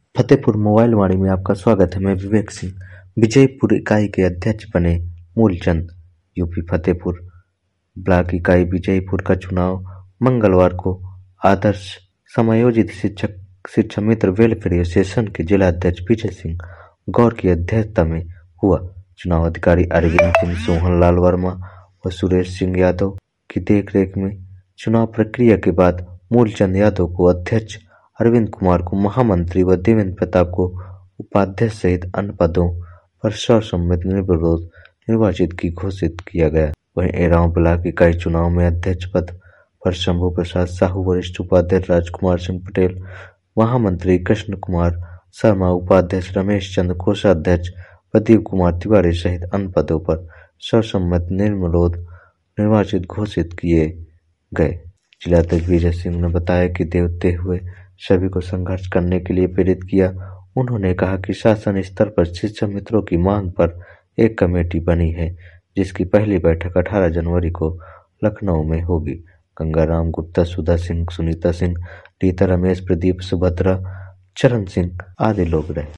Fatehpur mobile वाणी में आपका स्वागत है। मैं विवेक सिंह। विजयपुर इकाई के अध्यक्ष बने मूलचंद। यूपी फतेहपुर ब्लॉक इकाई विजयपुर का चुनाव मंगलवार को आदर्श समायोजित शिक्षा मित्र वेलफेयर एसोसिएशन के जिला अध्यक्ष विजय सिंह गौर की अध्यक्षता में हुआ। चुनाव अधिकारी अरविंद सिंह, सोहन लाल वर्मा व सुरेश सिंह यादव की देखरेख में चुनाव प्रक्रिया के बाद मूलचंद यादव को अध्यक्ष, अरविंद कुमार को महामंत्री व देवेंद्र प्रताप को उपाध्यक्ष सहित अन्य पदों पर सर्वसम्मति निर्विरोध निर्वाचित की घोषित किया गया। वहीं एरांव ब्लॉक इकाई चुनाव में अध्यक्ष पद पर शंभू प्रसाद साहू, वरिष्ठ उपाध्यक्ष राजकुमार सिंह पटेल, महामंत्री कृष्ण कुमार शर्मा, उपाध्यक्ष रमेश चंद्र, कोषाध्यक्ष प्रदीप कुमार तिवारी सहित अन्य पदों पर सर्वसम्मति निर्विरोध निर्वाचित घोषित किए गए। जिलाध्यक्ष विजय सिंह ने बताया कि देते हुए सभी को संघर्ष करने के लिए प्रेरित किया। उन्होंने कहा कि शासन स्तर पर शिक्षक मित्रों की मांग पर एक कमेटी बनी है, जिसकी पहली बैठक 18 जनवरी को लखनऊ में होगी। गंगाराम गुप्ता, सुधा सिंह, सुनीता सिंह, रीता रमेश, प्रदीप, सुभद्रा, चरण सिंह आदि लोग रहे।